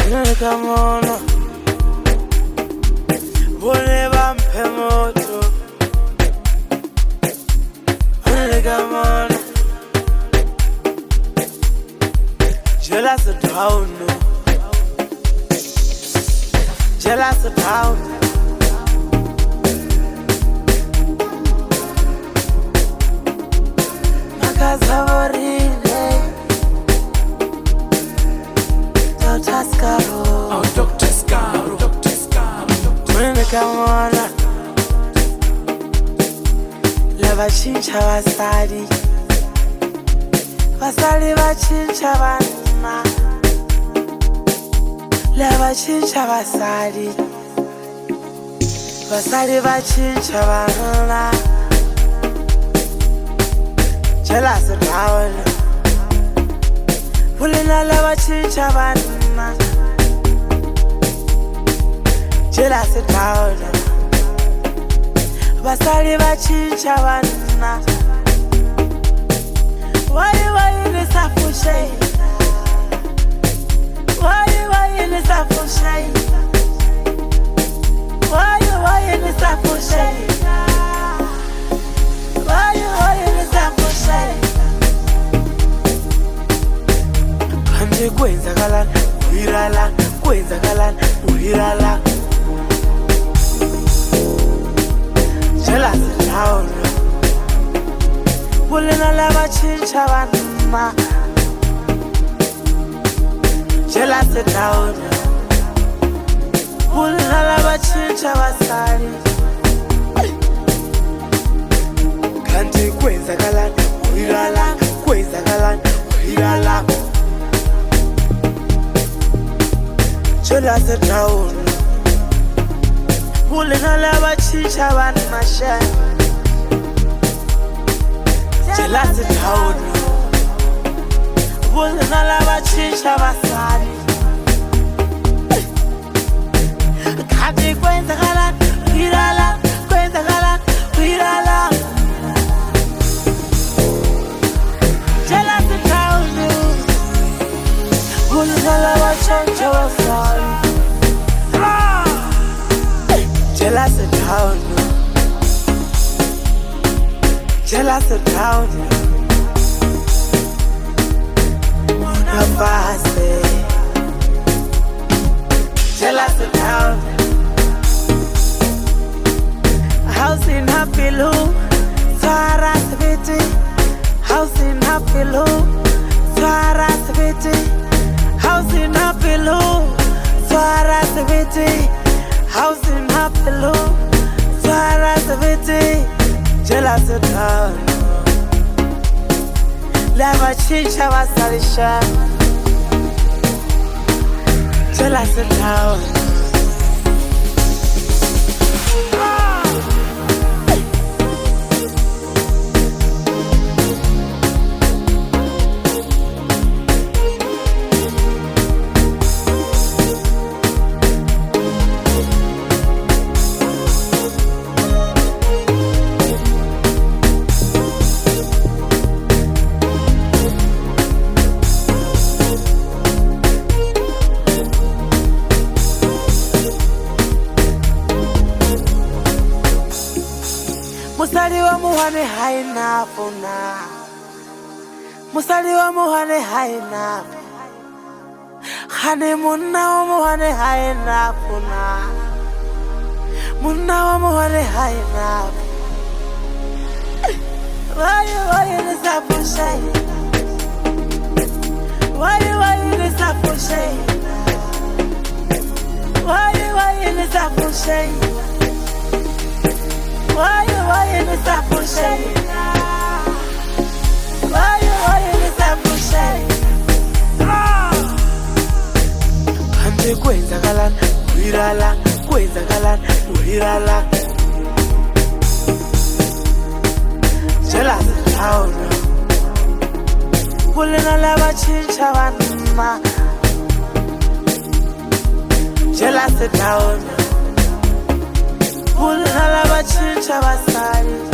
Come on, Boleva Pemoto. Come on, jealous of town, jealous of town. Magazavorine, Dr. Scaro. Oh, Dr. Scaro, Dr. Scaro. When they come on, lava chincha vasadi, vasadi vachincha vana, lava chincha vasadi, vasadi vachincha vana. Jealous of town, pulling a lava chincha vana. Jealous of town, vasadi vachincha vana. Why in this apple shade? Why in this apple shade? Why in this apple shade? Why in this apple shade? Kanje kwenza kalan, uirala, kwenza kalan, uirala. Jealous of town, pulling a lava chincha vana. Jealous of town, pulling a lava chincha vasari. Kanti kwenza kalan, uirala, kwenza kalan, uirala. Jealous of town, pulling a lava chincha vana share. Jealous of town, pulling a lava chincha vasari. Kanti kwenza kalan, uirala, kwenza kalan, uirala. Jealous of town, pulling a lava chincha vasari. Jealous of town, jealous of town. Navase, jealous of town. House in Happy Lou, Saras Viti. House in Happy Lou, Saras Viti. House in Happy Lou, Saras Viti. House in Happy Lou, Saras Viti. Jealous of town, lava chincha vasalisha. Jealous of town. Musali wa muhane haina funa, musali wa muhane haina. Hane munna wa muhane haina funa, munna wa muhane haina. Why in this apple shade? Why in this apple shade? Why in this apple shade? Why in this apple shade? Why in this apple shade? Kanje kwenza kalan, uirala, kwenza kalan, uirala. Jealous of town, pulling a lava chincha vana. Jealous of town, pulling a lava chincha vasari.